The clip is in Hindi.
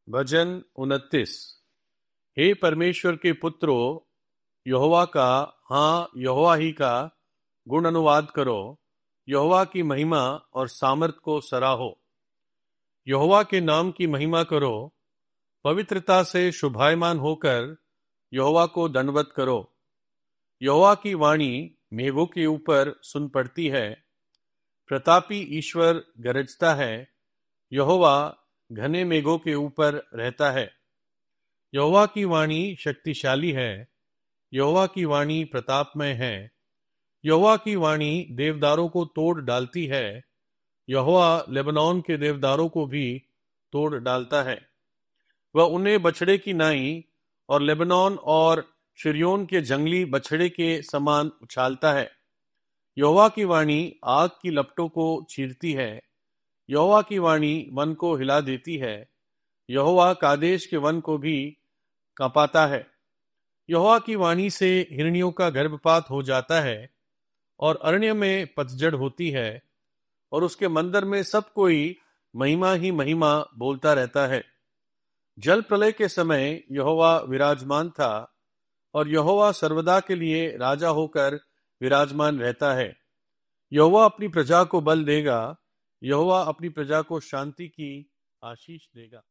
भजन 29। हे परमेश्वर के पुत्रों, यहोवा का, हाँ यहोवा ही का गुण अनुवाद करो। यहोवा की महिमा और सामर्थ को सराहो। यहोवा के नाम की महिमा करो। पवित्रता से शोभायमान होकर यहोवा को दंडवत करो। यहोवा की वाणी मेघों के ऊपर सुन पड़ती है। प्रतापी ईश्वर गरजता है। यहोवा घने मेघों के ऊपर रहता है। यहोवा की वाणी शक्तिशाली है। यहोवा की वाणी प्रतापमय है। यहोवा की वाणी देवदारों को तोड़ डालती है। यहोवा लेबनोन के देवदारों को भी तोड़ डालता है। वह उन्हें बछड़े की नाई और लेबनोन और शिर्योन के जंगली बछड़े के समान उछालता है। यहोवा की वाणी आग की लपटों को चीरती है। यहोवा की वाणी वन को हिला देती है। यहोवा कादेश के वन को भी कांपाता है। यहोवा की वाणी से हिरनियों का गर्भपात हो जाता है और अरण्य में पतझड़ होती है, और उसके मंदिर में सब कोई महिमा ही महिमा बोलता रहता है। जल प्रलय के समय यहोवा विराजमान था, और यहोवा सर्वदा के लिए राजा होकर विराजमान रहता है। यहोवा अपनी प्रजा को बल देगा। यहोवा अपनी प्रजा को शांति की आशीष देगा।